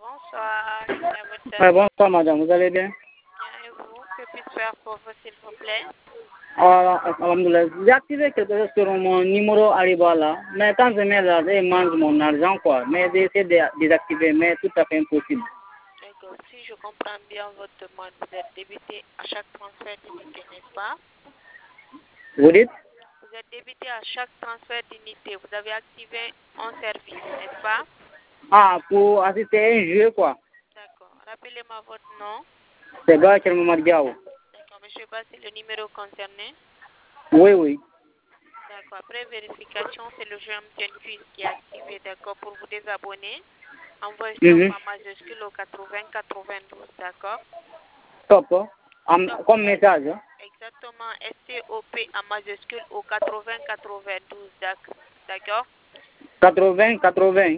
Bonsoir. Bonsoir, madame. Vous allez bien? Bien, et vous? Que puis-je faire pour vous, s'il vous plaît? Alhamdoulilah. J'ai activé quelque chose sur mon numéro Ariba là, mais quand je mets là, je mange mon argent, quoi. Mais j'ai essayé de désactiver, mais tout à fait impossible. D'accord. Si je comprends bien votre demande, vous êtes débité à chaque transfert d'unité, n'est-ce pas? Vous dites? Vous êtes débité à chaque transfert d'unité. Vous avez activé un service, n'est-ce pas? Ah, pour assister à un jeu, quoi. D'accord. Rappelez-moi votre nom. C'est Gars Mamadou Diaw. D'accord, monsieur Ba, c'est le numéro concerné. Oui, oui. D'accord. Après vérification, c'est le jeu MTN qui est activé. D'accord. Pour vous désabonner, envoyez stop en majuscule au 80-92. D'accord. Stop. Comme message. Exactement. STOP en majuscule au 80-92. D'accord. 80-80.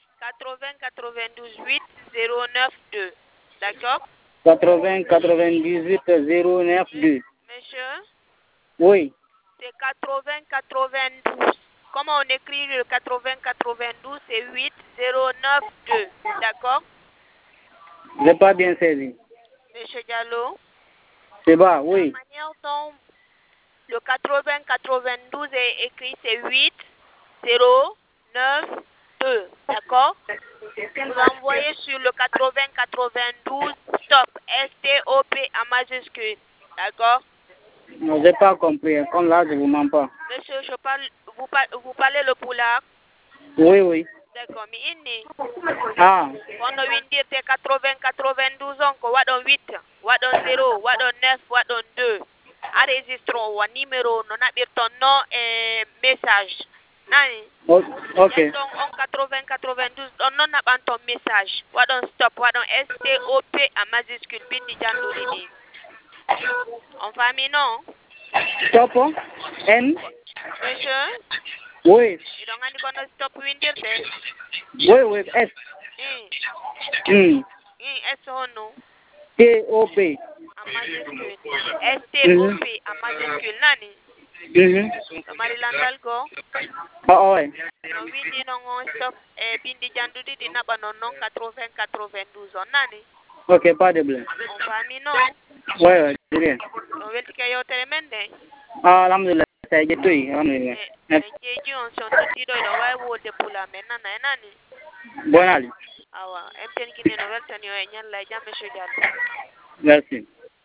80-92 8 09 2. D'accord. 80-98 092. Monsieur, Oui. c'est 80-92. Comment on écrit le 80-92? C'est 8 09 2. D'accord. Je n'ai pas bien saisi. Monsieur Diallo. C'est bas, oui. La manière dont le 80-92 est écrit, c'est 8 09 2. D'accord. Vous envoyez sur le 80-92 stop. STOP en majuscule. D'accord. Non, j'ai pas compris. Comme là, je vous mens pas. Monsieur, vous parlez le poulard? Oui, oui. D'accord. Mais inni. Ah. On a 80-92 ans. What on 8, what on 0, what on 9, what on 2. Enregistrons un numéro, non a ton nom et message. Nani? Ok. Donc, en 80-92, on n'a pas ton message. What on stop, what on STOP en majuscule. Bindi Jandoulini. En famille, non? Stop. N. Monsieur? Oui. You don't want to stop winter there? Oui, oui. S. S o no? T-O-P. En majuscule. STOP en majuscule. Nani? Marilandal go? Ah, ouais. No windi no stop bindi Jandoudi di naba non 80-92 on nani? Ok, pas de blé. En famille, non? Ouais, ouais, c'est bien. On veut que yo telemende. Ah, alhamdoulilah. Ça y est, tout. Alhamdoulilah. Jeju on son tuti do da wai wo de pula menna na nani? Bon allez. Awa, MTN qui ne nouvelle tani o enyan la jam monsieur Diallo. Merci.